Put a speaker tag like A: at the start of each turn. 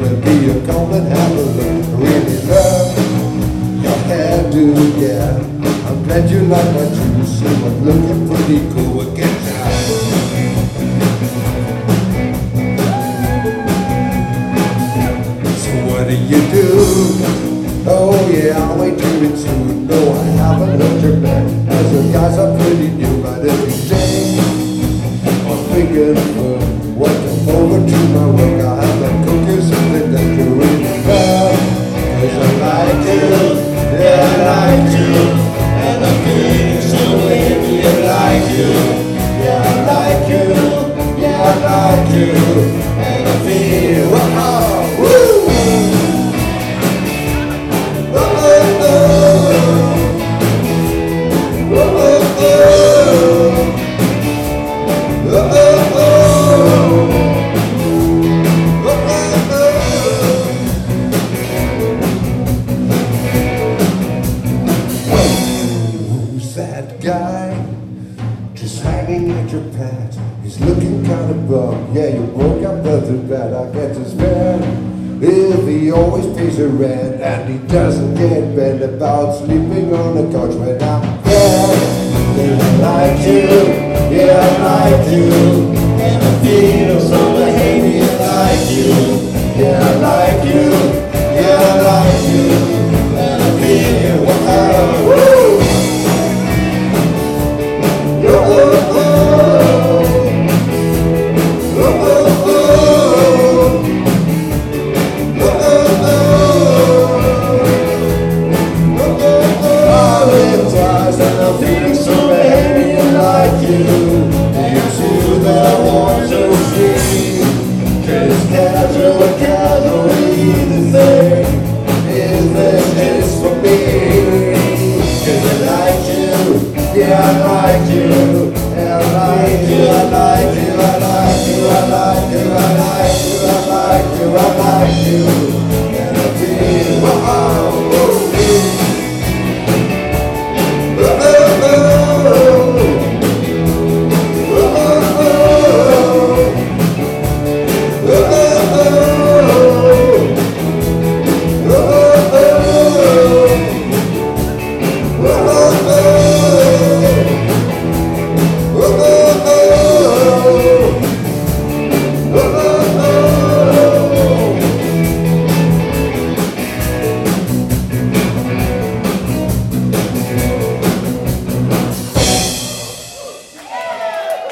A: will be a complete happily. Really love your hairdo, yeah. I'm glad you like my juice, so I'm looking pretty cool. Get down. So what do you do? Oh yeah, I'll wait till it's soon. No, I haven't heard your back. Cause the guys are pretty new, but every day I'm thinking of what come over to my work. I have a cookie, something that you really love. Cause I like you, yeah I like you. And I'm feeling so baby I like you. Yeah I like you, yeah I like you. And I feel, oh, woo! That guy just hanging at your pad. He's looking kind of bummed. Yeah, you broke up nothing bad. I get his bad if he always pays the rent and he doesn't get bent about sleeping on the couch when I'm there. Yeah, I like you, yeah I like you, and I feel so baby I like you, yeah I like you.